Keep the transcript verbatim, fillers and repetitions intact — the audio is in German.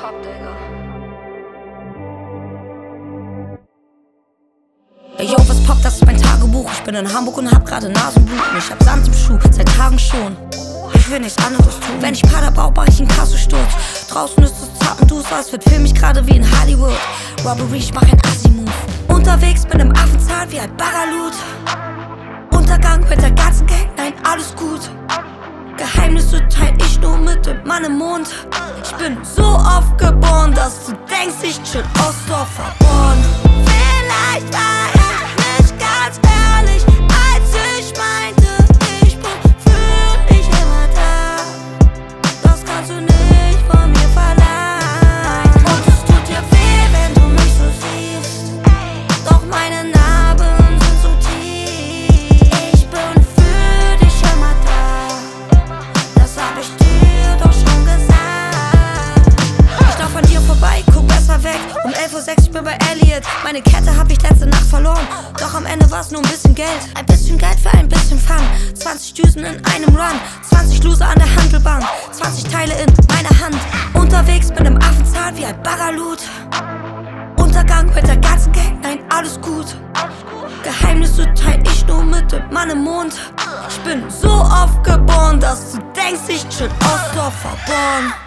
Pop, Digga. Ey, yo, was poppt, das ist mein Tagebuch. Ich bin in Hamburg und hab grade Nasenbluten. Ich hab Sand im Schuh, seit Tagen schon. Ich will nichts anderes tun. Wenn ich Pader baue, mach ich einen Kassensturz. Draußen ist es zart und duster, es wird für mich gerade wie in Hollywood. Robbery, ich mach ein Assi-Move. Unterwegs mit nem Affenzahn wie ein Bagalut. Untergang mit der ganzen Gang, nein, alles gut. Geheimnisse teil ich nur mit dem Mann im Mond. Ich bin so oft geboren, dass du denkst, ich chill Ostdorf verborn. Vielleicht war ich nicht ganz ehrlich, als ich meinte, ich bin für dich immer da. Das kannst du nicht von mir verlangen. Und es tut dir weh, wenn du mich so siehst. Doch meine Narben sind so tief. Ich bin für dich immer da. Das hab ich dir doch schon gesagt. Ich lauf an dir vorbei, guck besser weg. Um elf Uhr sechs, ich bin bei Elliot. Meine Kette hab ich letzte Nacht verloren. Doch am Ende war's nur ein bisschen Geld. Ein bisschen Geld für ein bisschen Fun. zwanzig Düsen in einem Run. zwanzig Loser an der Handelbank. zwanzig Teile in meiner Hand. Unterwegs mit nem Affenzahn wie ein Bagalut. Untergang mit der ganzen Gang, nein, alles gut. Geheimnisse teil ich nur mit dem Mann im Mond. Ich bin so oft geboren, dass du denkst, ich chill Ostdorf verborn.